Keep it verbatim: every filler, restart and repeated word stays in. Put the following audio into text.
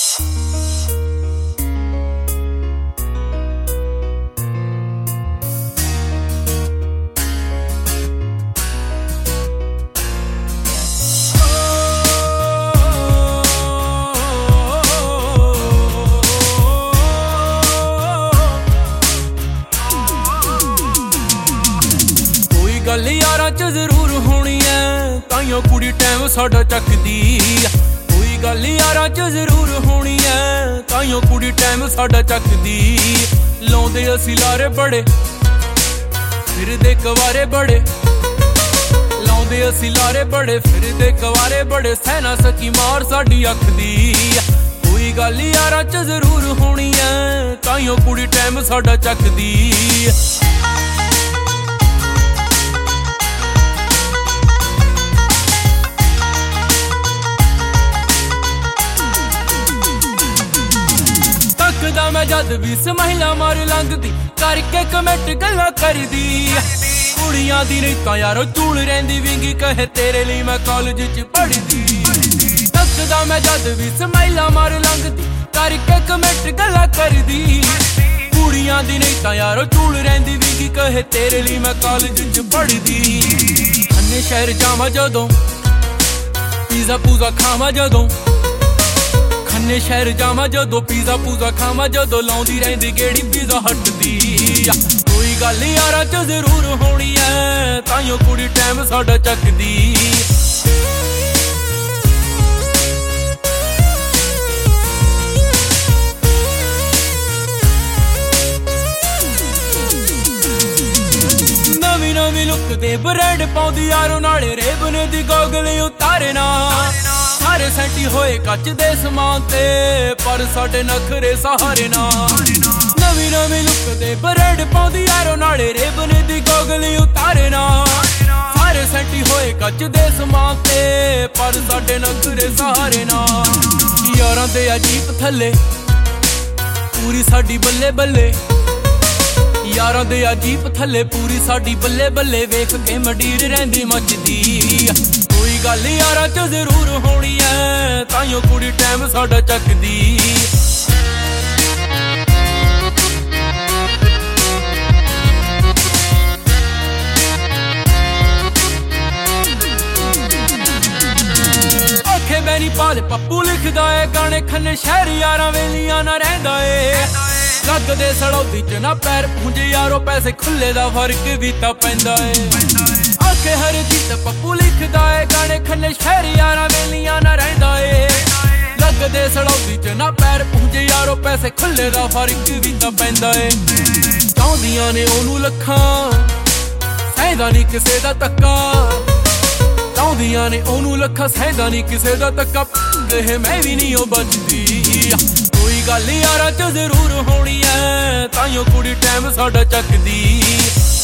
गल यारां च जरूर होनी है ताइयों कुड़ी टाइम साडा चकदी कोई गल यारां च जरूर होनी है ताइयों कुड़ी टाइम साडा चकदी लाउंदे असी लारे बड़े फिरदे कवारे बड़े लाउंदे असी लारे बड़े फिरदे कवारे बड़े सहना सकी मार साडी अख दी कोई गल यारां च जरूर होनी है ताइयों कुड़ी टाइम साडा चकदी मैं जद भी महिला मार लंघदी करके कमेंट गल्लां करदी कुड़ियां दी नहीं तां यारो चूल रहिंदी विंगी कहे तेरे लिए मैं कॉलेज च पढ़दी तकदा मैं जद भी महिला मार लंघदी करके कमेंट गल्लां करदी कुड़ियां दी नहीं तां यारो चूल रहिंदी विंगी कहे तेरे लिए मैं कॉलेज च पढ़दी अन्ने शहर जावां जदों पीज़ा पूज़ा खावां जदों खन्ने शहर जावां जदों पीज़ा पूज़ा खावां जदों लाउंदी रहिंदी गेड़ी पीज़ा हट दी कोई गल यारां च जरूर होनी है ताइयों कुड़ी टाइम साडा चकदी नवीं नवीं लुक दे ब्रांड पाउंदी यारो नाले रेबन दी गोगल उतारे ना सारे सैंटी होए कच दे समान ते पर साडे नखरे सहारे ना नवीं नवीं लुक दे ब्रांड पाउंदी यारो नाले रेबन दी गोगल उतारे ना सारे सैंटी होए कच दे समान ते पर साडे नखरे सहारे ना यारां दे अजीब थल्ले पूरी साडी बल्ले बल्ले यारां दे अजीब थल्ले पूरी साडी बल्ले बल्ले वेख के मंडीर रहिंदी मचदी कोई गल यारां च जरूर होनी है ताइयों कुड़ी टाइम साडा चकदी आखे मैं नी पाल पप्पू लिखदा है गाने खन्ने शहर यारां वेलियां ना रहिंदा है लगदे सड़ौती च ना पैर पूंजे यारो पैसे खुले दा फर्क भी तां पैंदा है आखे हर जीत पप्पू लिखदा है गाने खन्ने शहर यारां वेलियां ना रहिंदा है लगदे सड़ौती च ना पैर पूंजे यारो पैसे खुले दा फर्क भी तां पैंदा है चाहुंदियां ने ओनू लखां सहिंदा नी किसे दा तक्का चाहुंदियां ने ओनू लखां सहिंदा नी किसे दा तक्का कहे मैं भी नहीं ओ बचदी कोई गल यारां च जरूर होनी है ताइयों कुड़ी टाइम साडा चकदी।